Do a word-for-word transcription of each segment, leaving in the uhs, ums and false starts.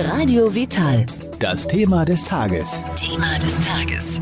Radio Vital. Das Thema des Tages. Thema des Tages.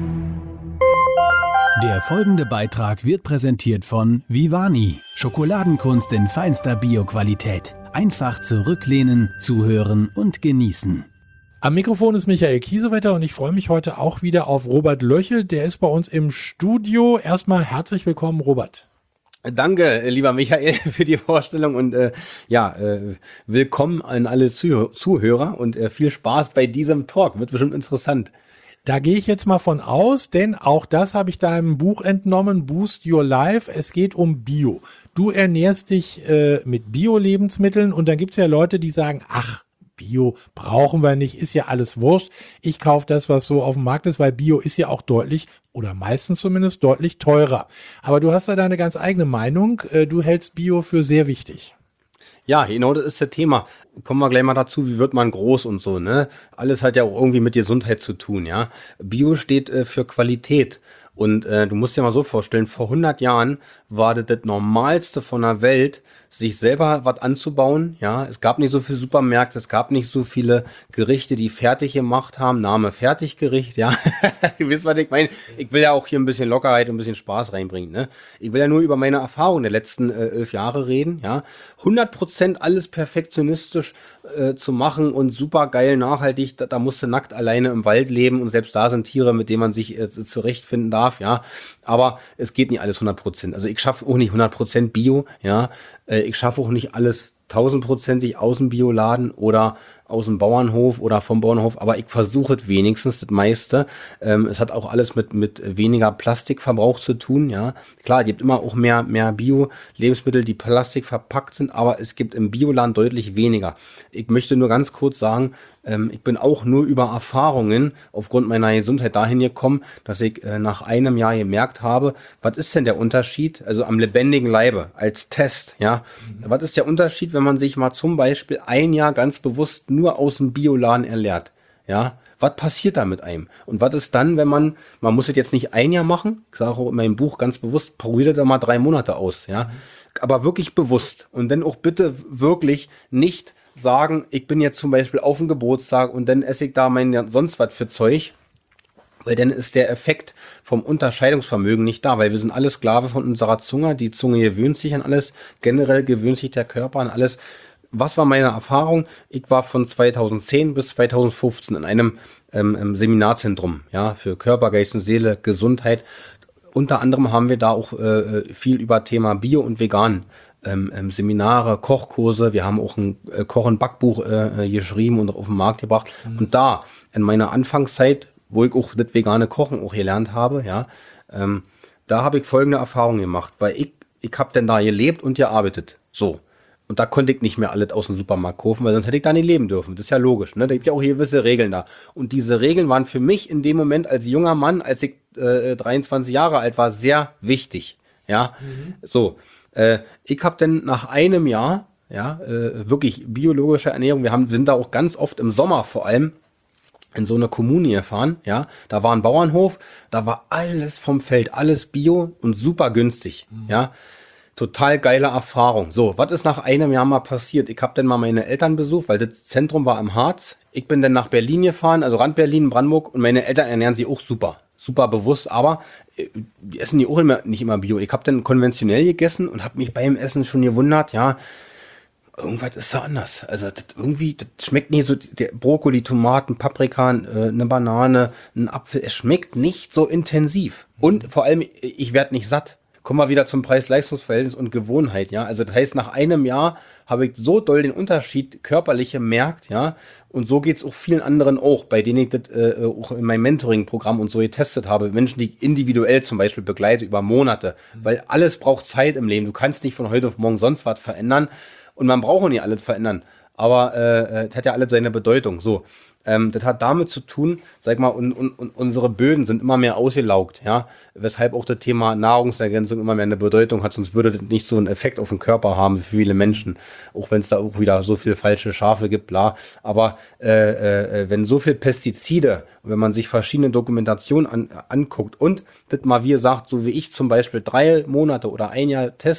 Der folgende Beitrag wird präsentiert von Vivani. Schokoladenkunst in feinster Bioqualität. Einfach zurücklehnen, zuhören und genießen. Am Mikrofon ist Michael Kiesewetter und ich freue mich heute auch wieder auf Robert Löchel. Der ist bei uns im Studio. Erstmal herzlich willkommen, Robert. Danke, lieber Michael, für die Vorstellung und äh, ja, äh, willkommen an alle Zuh- Zuhörer und äh, viel Spaß bei diesem Talk. Wird bestimmt interessant. Da gehe ich jetzt mal von aus, denn auch das habe ich deinem Buch entnommen, Boost Your Life. Es geht um Bio. Du ernährst dich äh, mit Bio-Lebensmitteln und dann gibt es ja Leute, die sagen, ach, Bio brauchen wir nicht, ist ja alles wurscht. Ich kaufe das, was so auf dem Markt ist, weil Bio ist ja auch deutlich oder meistens zumindest deutlich teurer. Aber du hast da deine ganz eigene Meinung. Du hältst Bio für sehr wichtig. Ja, genau, das ist das Thema. Kommen wir gleich mal dazu, wie wird man groß und so, ne? Alles hat ja auch irgendwie mit Gesundheit zu tun, ja. Bio steht äh, für Qualität. Und äh, du musst dir mal so vorstellen, vor hundert Jahren war das das Normalste von der Welt, sich selber was anzubauen, ja. Es gab nicht so viele Supermärkte, es gab nicht so viele Gerichte, die fertig gemacht haben. Name Fertiggericht, ja. Du wisst, was ich meine. Ich will ja auch hier ein bisschen Lockerheit und ein bisschen Spaß reinbringen, ne. Ich will ja nur über meine Erfahrungen der letzten äh, elf Jahre reden, ja. hundert Prozent alles perfektionistisch äh, zu machen und super geil nachhaltig, da, da musst du nackt alleine im Wald leben und selbst da sind Tiere, mit denen man sich äh, zurechtfinden darf, ja. Aber es geht nicht alles hundert Prozent. Also ich schaffe auch nicht hundert Prozent Bio, ja. Äh, ich schaffe auch nicht alles tausendprozentig aus dem Bioladen oder aus dem Bauernhof oder vom Bauernhof, aber ich versuche es wenigstens, das meiste. Ähm, es hat auch alles mit mit weniger Plastikverbrauch zu tun, ja. Klar, es gibt immer auch mehr mehr Bio-Lebensmittel, die Plastik verpackt sind, aber es gibt im Bioladen deutlich weniger. Ich möchte nur ganz kurz sagen, ähm, ich bin auch nur über Erfahrungen aufgrund meiner Gesundheit dahin gekommen, dass ich äh, nach einem Jahr gemerkt habe, was ist denn der Unterschied, also am lebendigen Leibe, als Test, ja. Mhm. Was ist der Unterschied, wenn man sich mal zum Beispiel ein Jahr ganz bewusst nur aus dem Bioladen ernährt, ja, was passiert da mit einem? Und was ist dann, wenn man, man muss es jetzt nicht ein Jahr machen, ich sage auch in meinem Buch ganz bewusst, probiert da mal drei Monate aus, ja, aber wirklich bewusst und dann auch bitte wirklich nicht sagen, ich bin jetzt zum Beispiel auf dem Geburtstag und dann esse ich da mein sonst was für Zeug, weil dann ist der Effekt vom Unterscheidungsvermögen nicht da, weil wir sind alle Sklave von unserer Zunge, die Zunge gewöhnt sich an alles, generell gewöhnt sich der Körper an alles. Was war meine Erfahrung? Ich war von zweitausendzehn bis zweitausendfünfzehn in einem ähm, Seminarzentrum, ja, für Körper, Geist und Seele, Gesundheit. Unter anderem haben wir da auch äh, viel über Thema Bio und Vegan ähm, ähm, Seminare, Kochkurse. Wir haben auch ein äh, Koch- und Backbuch äh, geschrieben und auf den Markt gebracht. Mhm. Und da in meiner Anfangszeit, wo ich auch das vegane Kochen auch gelernt habe, ja, ähm, da habe ich folgende Erfahrung gemacht, weil ich ich habe denn da gelebt und gearbeitet, so. Und da konnte ich nicht mehr alles aus dem Supermarkt kaufen, weil sonst hätte ich da nicht leben dürfen. Das ist ja logisch, ne? Da gibt ja auch gewisse Regeln da. Und diese Regeln waren für mich in dem Moment als junger Mann, als ich äh, dreiundzwanzig Jahre alt war, sehr wichtig. Ja, mhm. So. Äh, ich habe dann nach einem Jahr, ja, äh, wirklich biologische Ernährung, wir haben, wir sind da auch ganz oft im Sommer vor allem in so eine Kommune gefahren, ja, da war ein Bauernhof, da war alles vom Feld, alles Bio und super günstig, mhm. ja. Total geile Erfahrung. So, was ist nach einem Jahr mal passiert? Ich habe dann mal meine Eltern besucht, weil das Zentrum war im Harz. Ich bin dann nach Berlin gefahren, also Rand Berlin, Brandenburg, und meine Eltern ernähren sich auch super, super bewusst, aber äh, die essen die auch immer, nicht immer Bio. Ich habe dann konventionell gegessen und habe mich beim Essen schon gewundert, ja, irgendwas ist da anders. Also das irgendwie, das schmeckt nicht so, der Brokkoli, Tomaten, Paprika, äh, eine Banane, ein Apfel, es schmeckt nicht so intensiv. Und vor allem, ich werde nicht satt. Kommen wir wieder zum Preis-Leistungs-Verhältnis und Gewohnheit, ja. Also das heißt, nach einem Jahr habe ich so doll den Unterschied körperlich gemerkt, ja. Und so geht's auch vielen anderen auch, bei denen ich das äh, auch in meinem Mentoring-Programm und so getestet habe. Menschen, die ich individuell zum Beispiel begleite über Monate. Mhm. Weil alles braucht Zeit im Leben. Du kannst nicht von heute auf morgen sonst was verändern. Und man braucht auch nicht alles verändern. Aber äh, es hat ja alles seine Bedeutung. So. Ähm, das hat damit zu tun, sag mal, und, und, und unsere Böden sind immer mehr ausgelaugt, ja, weshalb auch das Thema Nahrungsergänzung immer mehr eine Bedeutung hat, sonst würde das nicht so einen Effekt auf den Körper haben für viele Menschen, auch wenn es da auch wieder so viel falsche Schafe gibt, bla, aber äh, äh, wenn so viel Pestizide, wenn man sich verschiedene Dokumentationen an, anguckt und das mal, wie gesagt, so wie ich zum Beispiel drei Monate oder ein Jahr testet,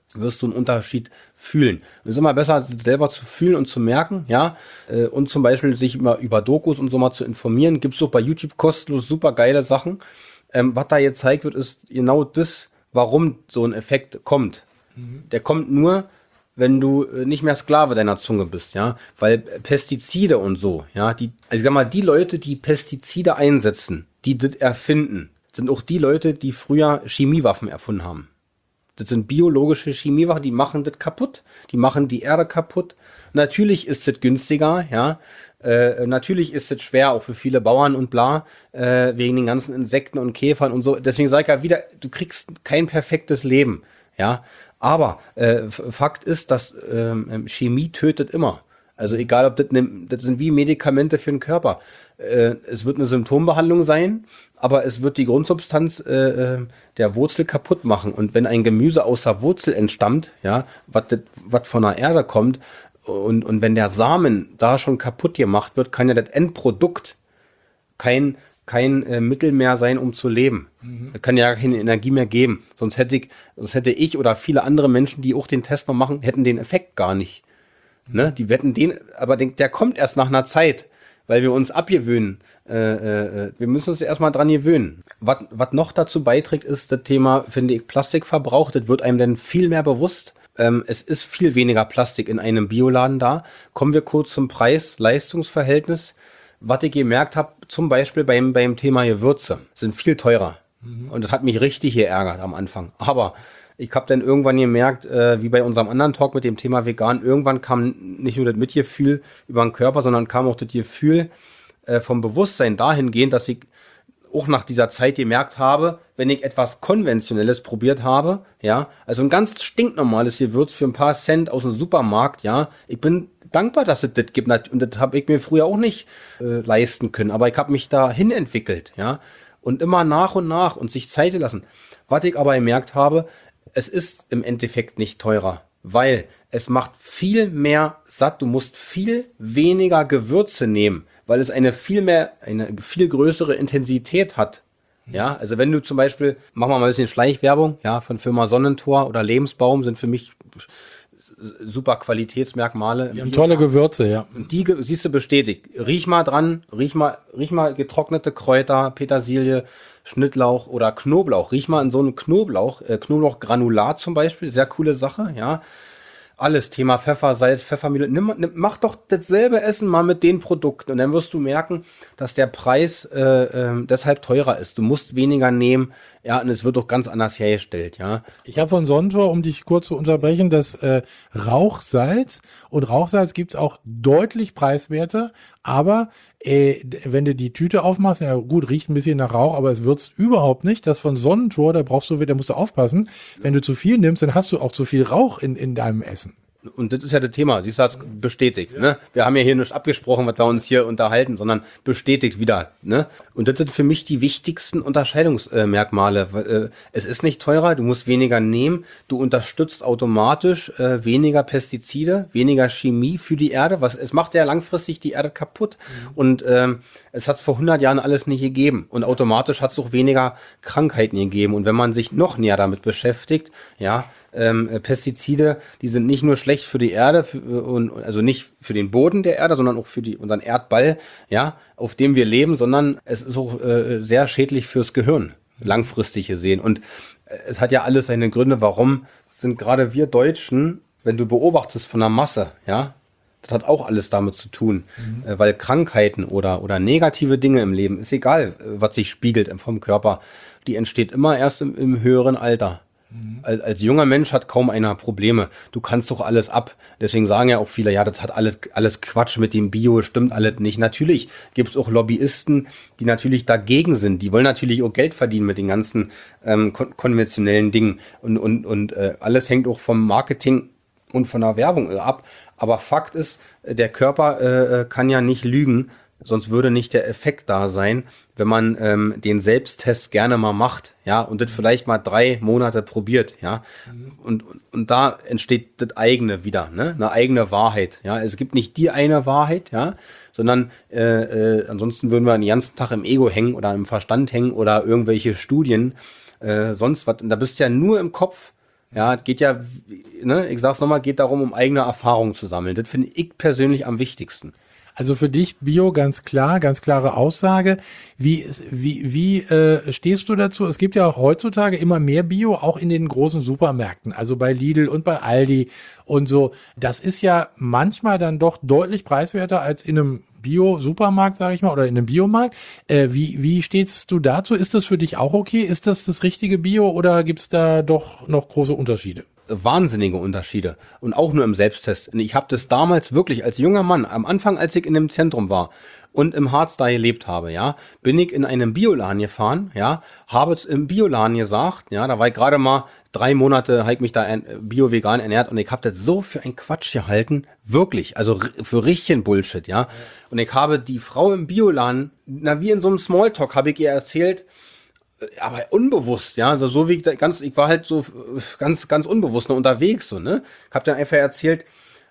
wirst du einen Unterschied fühlen. Es ist immer besser, selber zu fühlen und zu merken, ja, äh, und zum Beispiel sich immer über Dokus und so mal zu informieren. Gibt's auch bei YouTube kostenlos super geile Sachen. Ähm, was da jetzt gezeigt wird, ist genau das, warum so ein Effekt kommt. Mhm. Der kommt nur, wenn du nicht mehr Sklave deiner Zunge bist, ja, weil Pestizide und so, ja, die, also ich sag mal, die Leute, die Pestizide einsetzen, die das erfinden, sind auch die Leute, die früher Chemiewaffen erfunden haben. Das sind biologische Chemiewaffen, die machen das kaputt, die machen die Erde kaputt. Natürlich ist es günstiger, ja, äh, natürlich ist es schwer, auch für viele Bauern und bla, äh, wegen den ganzen Insekten und Käfern und so. Deswegen sage ich ja wieder, du kriegst kein perfektes Leben, ja. Aber äh, Fakt ist, dass ähm, Chemie tötet immer. Also egal, ob das, ne, das sind wie Medikamente für den Körper. Äh, es wird eine Symptombehandlung sein, aber es wird die Grundsubstanz äh, der Wurzel kaputt machen. Und wenn ein Gemüse aus der Wurzel entstammt, ja, was von der Erde kommt, und, und wenn der Samen da schon kaputt gemacht wird, kann ja das Endprodukt kein kein äh, Mittel mehr sein, um zu leben. Mhm. Kann ja keine Energie mehr geben. Sonst hätte ich, sonst hätte ich oder viele andere Menschen, die auch den Test mal machen, hätten den Effekt gar nicht. Mhm. Ne? Die wetten den, aber den, der kommt erst nach einer Zeit, weil wir uns abgewöhnen. Äh, äh, wir müssen uns erstmal dran gewöhnen. Was, was noch dazu beiträgt, ist das Thema, finde ich, Plastikverbrauch. Das wird einem dann viel mehr bewusst. Ähm, es ist viel weniger Plastik in einem Bioladen da. Kommen wir kurz zum Preis-Leistungs-Verhältnis. Was ich gemerkt habe, zum Beispiel beim, beim Thema Gewürze, sind viel teurer. Mhm. Und das hat mich richtig geärgert am Anfang. Aber ich habe dann irgendwann gemerkt, äh, wie bei unserem anderen Talk mit dem Thema vegan, irgendwann kam nicht nur das Mitgefühl über den Körper, sondern kam auch das Gefühl äh, vom Bewusstsein dahingehend, dass ich auch nach dieser Zeit gemerkt habe, wenn ich etwas Konventionelles probiert habe, ja, also ein ganz stinknormales Gewürz für ein paar Cent aus dem Supermarkt, ja, ich bin dankbar, dass es das gibt, und das habe ich mir früher auch nicht äh, leisten können, aber ich habe mich dahin entwickelt, ja, und immer nach und nach und sich Zeit lassen. Was ich aber gemerkt habe, es ist im Endeffekt nicht teurer, weil es macht viel mehr satt, du musst viel weniger Gewürze nehmen, weil es eine viel mehr, eine viel größere Intensität hat. Ja, also wenn du zum Beispiel, machen wir mal ein bisschen Schleichwerbung, ja, von Firma Sonnentor oder Lebensbaum sind für mich super Qualitätsmerkmale. Die haben tolle Gewürze, ja. Und die siehst du bestätigt. Riech mal dran, riech mal, riech mal getrocknete Kräuter, Petersilie, Schnittlauch oder Knoblauch. Riech mal in so einen Knoblauch, äh, Knoblauchgranulat zum Beispiel, sehr coole Sache, ja. Alles, Thema Pfeffer, Salz, Pfeffermühle. Nimm, nimm, mach doch dasselbe Essen mal mit den Produkten und dann wirst du merken, dass der Preis äh, äh, deshalb teurer ist. Du musst weniger nehmen, ja, und es wird doch ganz anders hergestellt, ja. Ich habe von Sonnentor, um dich kurz zu unterbrechen, das äh, Rauchsalz. Und Rauchsalz gibt's auch deutlich preiswerter, aber äh, wenn du die Tüte aufmachst, ja gut, riecht ein bisschen nach Rauch, aber es würzt überhaupt nicht. Das von Sonnentor, da brauchst du wieder, musst du aufpassen. Wenn du zu viel nimmst, dann hast du auch zu viel Rauch in, in deinem Essen. Und das ist ja das Thema, siehst du, das bestätigt, ja. Ne? Wir haben ja hier nicht abgesprochen, was wir uns hier unterhalten, sondern bestätigt wieder, ne? Und das sind für mich die wichtigsten Unterscheidungsmerkmale. Äh, es ist nicht teurer, du musst weniger nehmen, du unterstützt automatisch äh, weniger Pestizide, weniger Chemie für die Erde, was es macht ja langfristig die Erde kaputt. Mhm. Und ähm, es hat vor hundert Jahren alles nicht gegeben. Und automatisch hat es auch weniger Krankheiten gegeben. Und wenn man sich noch näher damit beschäftigt, ja, Ähm, Pestizide, die sind nicht nur schlecht für die Erde, für, und, also nicht für den Boden der Erde, sondern auch für die, unseren Erdball, ja, auf dem wir leben, sondern es ist auch äh, sehr schädlich fürs Gehirn, langfristig gesehen. Und äh, es hat ja alles seine Gründe, warum sind gerade wir Deutschen, wenn du beobachtest von der Masse, ja, das hat auch alles damit zu tun, mhm. äh, weil Krankheiten oder, oder negative Dinge im Leben, ist egal, äh, was sich spiegelt vom Körper, die entsteht immer erst im, im höheren Alter. Als, als junger Mensch hat kaum einer Probleme. Du kannst doch alles ab. Deswegen sagen ja auch viele, ja, das hat alles, alles Quatsch mit dem Bio, stimmt alles nicht. Natürlich gibt es auch Lobbyisten, die natürlich dagegen sind. Die wollen natürlich auch Geld verdienen mit den ganzen ähm, kon- konventionellen Dingen. Und, und, und äh, alles hängt auch vom Marketing und von der Werbung ab. Aber Fakt ist, der Körper äh, kann ja nicht lügen. Sonst würde nicht der Effekt da sein, wenn man ähm, den Selbsttest gerne mal macht, ja, und das vielleicht mal drei Monate probiert, ja, mhm. und, und und da entsteht das eigene wieder, ne, eine eigene Wahrheit, ja, es gibt nicht die eine Wahrheit, ja, sondern äh, äh, ansonsten würden wir den ganzen Tag im Ego hängen oder im Verstand hängen oder irgendwelche Studien, äh, sonst was, und da bist du ja nur im Kopf, Ja, es geht ja, ne, ich sag's nochmal, geht darum, um eigene Erfahrungen zu sammeln. Das finde ich persönlich am wichtigsten. Also für dich Bio ganz klar, ganz klare Aussage. Wie, wie, wie äh, stehst du dazu? Es gibt ja auch heutzutage immer mehr Bio, auch in den großen Supermärkten, also bei Lidl und bei Aldi und so. Das ist ja manchmal dann doch deutlich preiswerter als in einem Bio-Supermarkt, sage ich mal, oder in einem Biomarkt. Äh, wie, wie stehst du dazu? Ist das für dich auch okay? Ist das das richtige Bio oder gibt's da doch noch große Unterschiede? Wahnsinnige Unterschiede und auch nur im Selbsttest. Und ich habe das damals wirklich als junger Mann, am Anfang, als ich in dem Zentrum war und im Harz da gelebt habe, ja, bin ich in einem Bioladen gefahren, ja, habe es im Bioladen gesagt, ja, da war ich gerade mal drei Monate, habe ich mich da bio-vegan ernährt und ich habe das so für ein Quatsch gehalten, wirklich, also für richtigen Bullshit, ja. Und ich habe die Frau im Bioladen, na wie in so einem Smalltalk, habe ich ihr erzählt, aber unbewusst, ja, also so wie ich da ganz, ich war halt so ganz, ganz unbewusst noch unterwegs, so, ne? Ich hab dann einfach erzählt,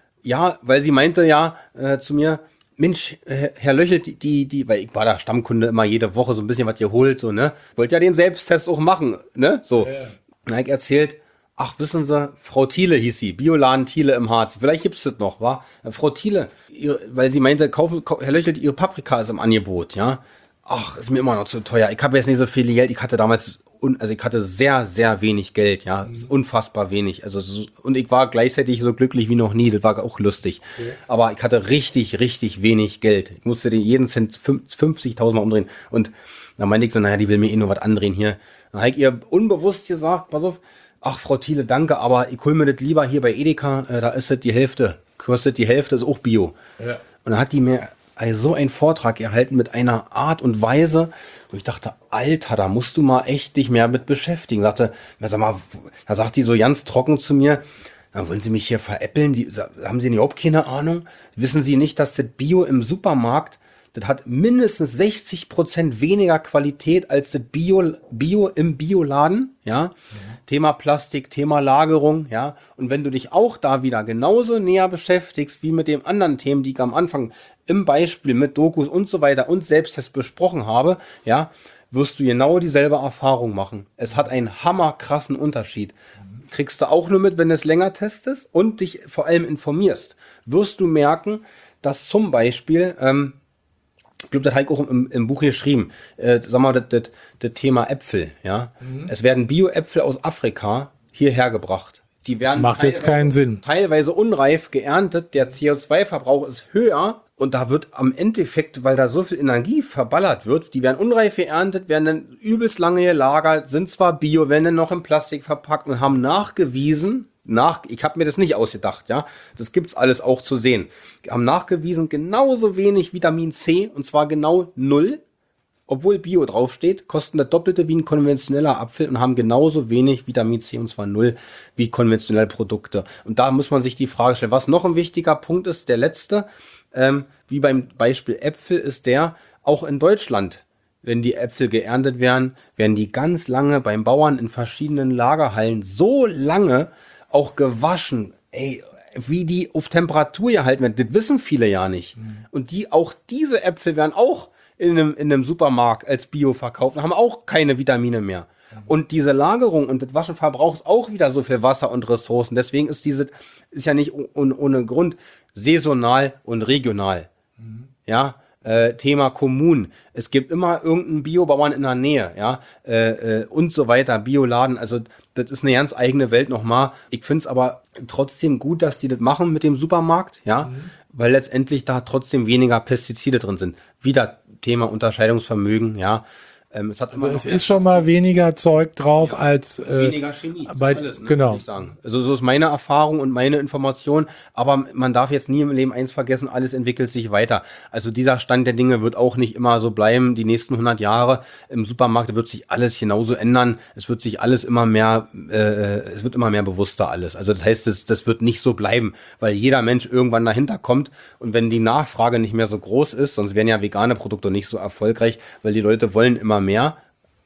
ja, weil sie meinte ja äh, zu mir, Mensch, Herr Löchel, die, die, die, weil ich war da Stammkunde immer jede Woche so ein bisschen was geholt, so, ne? Wollte ja den Selbsttest auch machen, ne? So. Ja, ja. Dann hab ich erzählt, ach, wissen Sie, Frau Thiele hieß sie, Bioladen Thiele im Harz. Vielleicht gibt's das noch, wa? Frau Thiele, ihr, weil sie meinte, kaufen, Herr Löchel, Ihre Paprika ist im Angebot, ja? Ach, ist mir immer noch zu teuer. Ich habe jetzt nicht so viel Geld. Ich hatte damals, un, also ich hatte sehr, sehr wenig Geld, ja, mhm. unfassbar wenig. Also so, und ich war gleichzeitig so glücklich wie noch nie. Das war auch lustig. Okay. Aber ich hatte richtig, richtig wenig Geld. Ich musste den jeden Cent fünfzigtausend Mal umdrehen. Und dann meinte ich so, naja, die will mir eh nur was andrehen hier. Dann habe ich ihr unbewusst gesagt, pass auf, ach Frau Thiele, danke, aber ich hol mir das lieber hier bei Edeka. Äh, da ist das die Hälfte. Kostet die Hälfte, ist auch Bio. Ja. Und dann hat die mir also so einen Vortrag erhalten mit einer Art und Weise, wo ich dachte, Alter, da musst du mal echt dich mehr mit beschäftigen. Sagte, sag mal, da sagt die so ganz trocken zu mir, dann wollen Sie mich hier veräppeln? Die, haben Sie überhaupt keine Ahnung? Wissen Sie nicht, dass das Bio im Supermarkt, das hat mindestens sechzig Prozent weniger Qualität als das Bio, Bio im Bioladen, ja? Mhm. Thema Plastik, Thema Lagerung, ja? Und wenn du dich auch da wieder genauso näher beschäftigst, wie mit den anderen Themen, die ich am Anfang im Beispiel mit Dokus und so weiter und Selbsttest besprochen habe, ja, wirst du genau dieselbe Erfahrung machen. Es hat einen hammerkrassen Unterschied. Kriegst du auch nur mit, wenn du es länger testest und dich vor allem informierst, wirst du merken, dass zum Beispiel, ähm, ich glaube, das habe ich auch im, im Buch geschrieben, äh, sag mal, das, das, das Thema Äpfel, ja. Mhm. Es werden Bio-Äpfel aus Afrika hierher gebracht. Die werden Macht jetzt keinen Sinn. Teilweise unreif geerntet, der C O zwei Verbrauch ist höher und da wird am Endeffekt, weil da so viel Energie verballert wird, die werden unreif geerntet, werden dann übelst lange gelagert, sind zwar Bio, werden dann noch in Plastik verpackt und haben nachgewiesen, nach, ich habe mir das nicht ausgedacht, ja, das gibt's alles auch zu sehen, haben nachgewiesen genauso wenig Vitamin C und zwar genau null. Obwohl Bio draufsteht, kosten das Doppelte wie ein konventioneller Apfel und haben genauso wenig Vitamin C und zwar null wie konventionelle Produkte. Und da muss man sich die Frage stellen, was noch ein wichtiger Punkt ist, der letzte, ähm, wie beim Beispiel Äpfel, ist der, auch in Deutschland, wenn die Äpfel geerntet werden, werden die ganz lange beim Bauern in verschiedenen Lagerhallen so lange auch gewaschen, ey, wie die auf Temperatur gehalten werden. Das wissen viele ja nicht. Mhm. Und die, auch diese Äpfel werden auch in einem, in einem Supermarkt als Bio verkauft und haben auch keine Vitamine mehr. Mhm. Und diese Lagerung und das Waschen verbraucht auch wieder so viel Wasser und Ressourcen. Deswegen ist diese, ist ja nicht ohne, ohne Grund saisonal und regional. Mhm. Ja, äh, Thema Kommunen. Es gibt immer irgendeinen Biobauern in der Nähe, ja, äh, äh, und so weiter, Bioladen. Also das ist eine ganz eigene Welt nochmal. Ich finde es aber trotzdem gut, dass die das machen mit dem Supermarkt, ja, mhm. weil letztendlich da trotzdem weniger Pestizide drin sind. Wieder Thema Unterscheidungsvermögen, ja. Ähm, es hat also immer es ist schon mal weniger Zeug drauf ja, als äh, weniger Chemie. Bei, alles, ne, genau. Ich sagen. Also so ist meine Erfahrung und meine Information. Aber man darf jetzt nie im Leben eins vergessen: Alles entwickelt sich weiter. Also dieser Stand der Dinge wird auch nicht immer so bleiben. Die nächsten hundert Jahre im Supermarkt wird sich alles genauso ändern. Es wird sich alles immer mehr, äh, es wird immer mehr bewusster alles. Also das heißt, das, das wird nicht so bleiben, weil jeder Mensch irgendwann dahinter kommt. Und wenn die Nachfrage nicht mehr so groß ist, sonst wären ja vegane Produkte nicht so erfolgreich, weil die Leute wollen immer mehr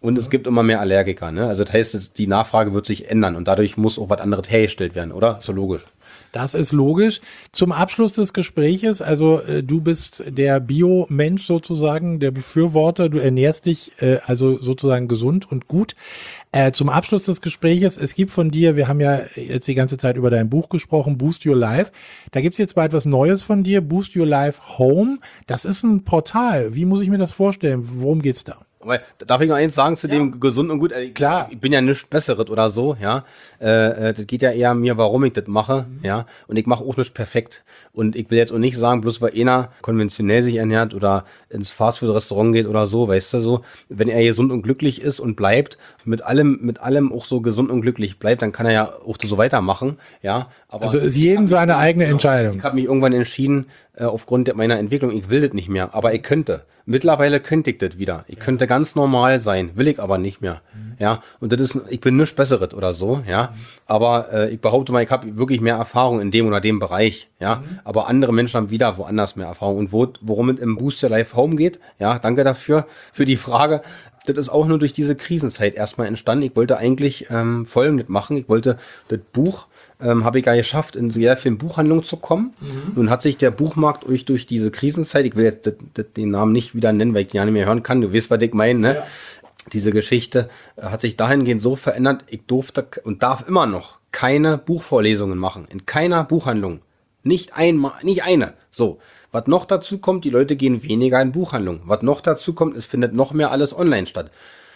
Und es gibt immer mehr Allergiker, ne? Also das heißt, die Nachfrage wird sich ändern und dadurch muss auch was anderes hergestellt werden, oder? Ist so logisch. Das ist logisch. Zum Abschluss des Gespräches, also äh, du bist der Bio-Mensch sozusagen, der Befürworter, du ernährst dich äh, also sozusagen gesund und gut. Äh, zum Abschluss des Gespräches, es gibt von dir, wir haben ja jetzt die ganze Zeit über dein Buch gesprochen, Boost Your Life. Da gibt's jetzt bald was Neues von dir, Boost Your Life Home. Das ist ein Portal. Wie muss ich mir das vorstellen? Worum geht's da? Aber darf ich noch eins sagen zu ja. dem gesund und gut? Ich, Klar. Ich bin ja nichts Besseres oder so, ja. Äh, äh, das geht ja eher mir, warum ich das mache, mhm. ja. Und ich mache auch nichts perfekt. Und ich will jetzt auch nicht sagen, bloß weil einer konventionell sich ernährt oder ins Fastfood-Restaurant geht oder so, weißt du so. Wenn er gesund und glücklich ist und bleibt, mit allem, mit allem auch so gesund und glücklich bleibt, dann kann er ja auch so weitermachen, ja. Aber also ist jedem seine eigene Entscheidung. Ich habe mich irgendwann entschieden, äh, aufgrund meiner Entwicklung, ich will das nicht mehr, aber ich könnte. Mittlerweile könnte ich das wieder. Ich ja. könnte ganz normal sein, will ich aber nicht mehr. Mhm. Ja, und das ist, ich bin nichts Besseres oder so, ja. Mhm. Aber äh, ich behaupte mal, ich habe wirklich mehr Erfahrung in dem oder dem Bereich, ja. Mhm. Aber andere Menschen haben wieder woanders mehr Erfahrung. Und wo, worum es im Boost Your Life Home geht, ja, danke dafür, für die Frage. Das ist auch nur durch diese Krisenzeit erstmal entstanden. Ich wollte eigentlich ähm, Folgendes machen. Ich wollte das Buch Ähm, habe ich ja geschafft, in sehr vielen Buchhandlungen zu kommen. Mhm. Nun hat sich der Buchmarkt durch, durch diese Krisenzeit, ich will jetzt das, das, den Namen nicht wieder nennen, weil ich den ja nicht mehr hören kann, du weißt, was ich meine, ne? Ja. Diese Geschichte äh, hat sich dahingehend so verändert, ich durfte und darf immer noch keine Buchvorlesungen machen, in keiner Buchhandlung. Nicht einmal, nicht eine. So. Was noch dazu kommt, die Leute gehen weniger in Buchhandlungen. Was noch dazu kommt, es findet noch mehr alles online statt.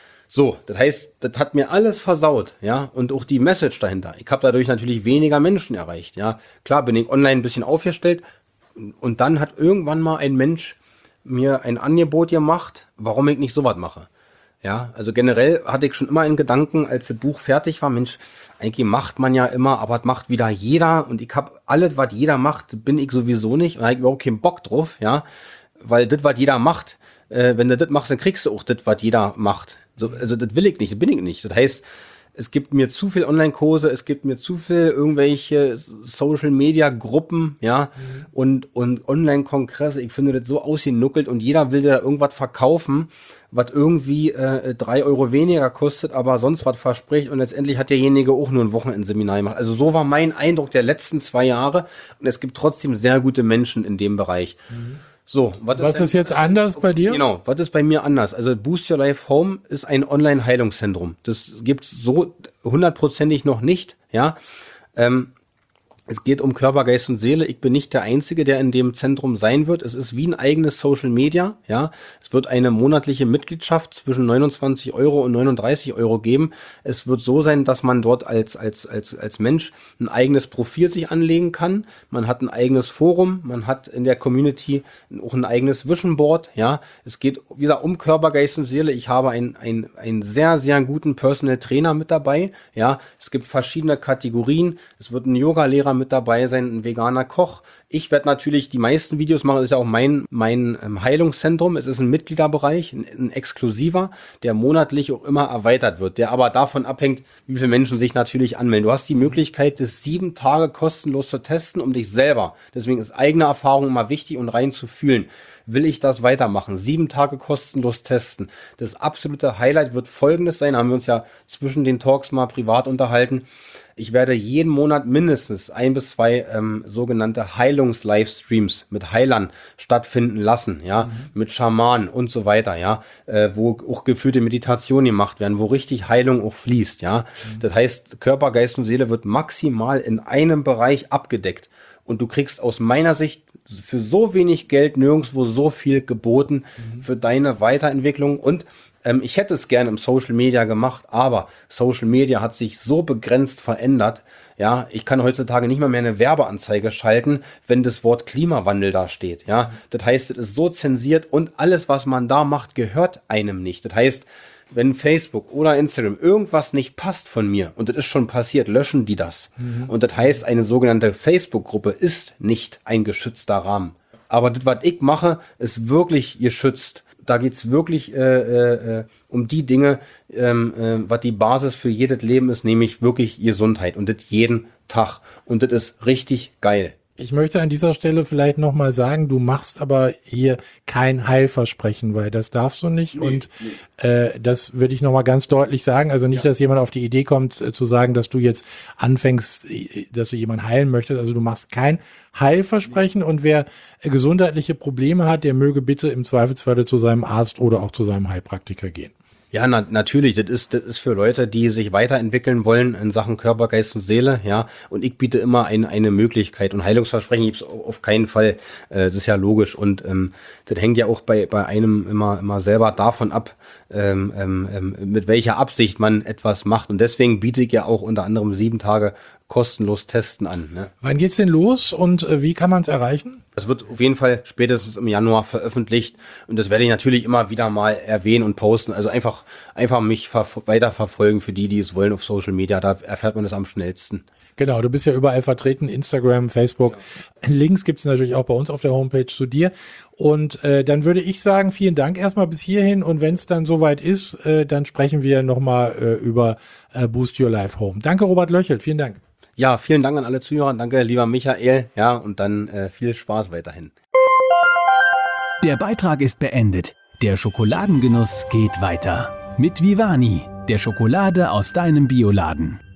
So, das heißt, das hat mir alles versaut, ja, und auch die Message dahinter. Ich habe dadurch natürlich weniger Menschen erreicht, ja. Klar bin ich online ein bisschen aufgestellt und dann hat irgendwann mal ein Mensch mir ein Angebot gemacht, warum ich nicht sowas mache. Ja, also generell hatte ich schon immer einen Gedanken, als das Buch fertig war, Mensch, eigentlich macht man ja immer, aber das macht wieder jeder und ich habe alles, was jeder macht, bin ich sowieso nicht und da habe ich überhaupt keinen Bock drauf, ja, weil das, was jeder macht, äh, wenn du das machst, dann kriegst du auch das, was jeder macht. So, also das will ich nicht, das bin ich nicht. Das heißt, es gibt mir zu viel Online-Kurse, es gibt mir zu viel irgendwelche Social-Media-Gruppen, ja, mhm. und und Online-Kongresse. Ich finde das so ausgenuckelt und jeder will da irgendwas verkaufen, was irgendwie äh, drei Euro weniger kostet, aber sonst was verspricht und letztendlich hat derjenige auch nur ein Wochenendseminar gemacht. Also so war mein Eindruck der letzten zwei Jahre und es gibt trotzdem sehr gute Menschen in dem Bereich. Mhm. So, was, was ist, ist jetzt anders bei dir? Genau, was ist bei mir anders? Also Boost Your Life Home ist ein Online-Heilungszentrum. Das gibt's so hundertprozentig noch nicht, ja. Ähm, es geht um Körper, Geist und Seele. Ich bin nicht der Einzige, der in dem Zentrum sein wird. Es ist wie ein eigenes Social Media, ja. Es wird eine monatliche Mitgliedschaft zwischen neunundzwanzig Euro und neununddreißig Euro geben. Es wird so sein, dass man dort als, als, als, als Mensch ein eigenes Profil sich anlegen kann. Man hat ein eigenes Forum. Man hat in der Community auch ein eigenes Vision Board, ja. Es geht, wie gesagt, um Körper, Geist und Seele. Ich habe einen, einen, einen sehr, sehr guten Personal Trainer mit dabei, ja. Es gibt verschiedene Kategorien. Es wird ein Yoga-Lehrer mit dabei sein, ein veganer Koch. Ich werde natürlich die meisten Videos machen, das ist ja auch mein mein ähm, Heilungszentrum. Es ist ein Mitgliederbereich, ein, ein exklusiver, der monatlich auch immer erweitert wird, der aber davon abhängt, wie viele Menschen sich natürlich anmelden. Du hast die Möglichkeit, das sieben Tage kostenlos zu testen, um dich selber, deswegen ist eigene Erfahrung immer wichtig und rein zu fühlen. Will ich das weitermachen? Sieben Tage kostenlos testen. Das absolute Highlight wird folgendes sein, haben wir uns ja zwischen den Talks mal privat unterhalten. Ich werde jeden Monat mindestens ein bis zwei ähm, sogenannte Heilungs-Livestreams mit Heilern stattfinden lassen, ja, mhm. mit Schamanen und so weiter, ja, äh, wo auch geführte Meditationen gemacht werden, wo richtig Heilung auch fließt, ja. Mhm. Das heißt, Körper, Geist und Seele wird maximal in einem Bereich abgedeckt. Und du kriegst aus meiner Sicht für so wenig Geld nirgendwo so viel geboten mhm. für deine Weiterentwicklung. Und ähm, ich hätte es gerne im Social Media gemacht, aber Social Media hat sich so begrenzt verändert. Ja, ich kann heutzutage nicht mal mehr eine Werbeanzeige schalten, wenn das Wort Klimawandel da steht. Ja, das heißt, es ist so zensiert und alles, was man da macht, gehört einem nicht. Das heißt, wenn Facebook oder Instagram irgendwas nicht passt von mir, und das ist schon passiert, löschen die das. Mhm. Und das heißt, eine sogenannte Facebook-Gruppe ist nicht ein geschützter Rahmen. Aber das, was ich mache, ist wirklich geschützt. Da geht's wirklich äh, äh, um die Dinge, ähm, äh, was die Basis für jedes Leben ist, nämlich wirklich Gesundheit. Und das jeden Tag. Und das ist richtig geil. Ich möchte an dieser Stelle vielleicht nochmal sagen, du machst aber hier kein Heilversprechen, weil das darfst du nicht. Nee, und nee. Äh, das würde ich nochmal ganz deutlich sagen. Also nicht, ja. dass jemand auf die Idee kommt, äh, zu sagen, dass du jetzt anfängst, dass du jemanden heilen möchtest. Also du machst kein Heilversprechen. Und wer äh, gesundheitliche Probleme hat, der möge bitte im Zweifelsfall zu seinem Arzt oder auch zu seinem Heilpraktiker gehen. Ja, na, natürlich. Das ist, das ist für Leute, die sich weiterentwickeln wollen in Sachen Körper, Geist und Seele, ja. Und ich biete immer ein, eine Möglichkeit. Und Heilungsversprechen gibt's auf keinen Fall. Äh, das ist ja logisch. Und ähm, das hängt ja auch bei bei einem immer immer selber davon ab, ähm, ähm, mit welcher Absicht man etwas macht. Und deswegen biete ich ja auch unter anderem sieben Tage kostenlos testen an. Ne? Wann geht's denn los und äh, wie kann man es erreichen? Das wird auf jeden Fall spätestens im Januar veröffentlicht und das werde ich natürlich immer wieder mal erwähnen und posten. Also einfach einfach mich ver- weiterverfolgen für die, die es wollen auf Social Media. Da erfährt man das am schnellsten. Genau, du bist ja überall vertreten, Instagram, Facebook. Ja. Links gibt's natürlich auch bei uns auf der Homepage zu dir. Und äh, dann würde ich sagen, vielen Dank erstmal bis hierhin. Und wenn es dann soweit ist, äh, dann sprechen wir nochmal äh, über äh, Boost Your Life Home. Danke, Robert Löchel. Vielen Dank. Ja, vielen Dank an alle Zuhörer. Danke, lieber Michael. Ja, und dann äh, viel Spaß weiterhin. Der Beitrag ist beendet. Der Schokoladengenuss geht weiter. Mit Vivani, der Schokolade aus deinem Bioladen.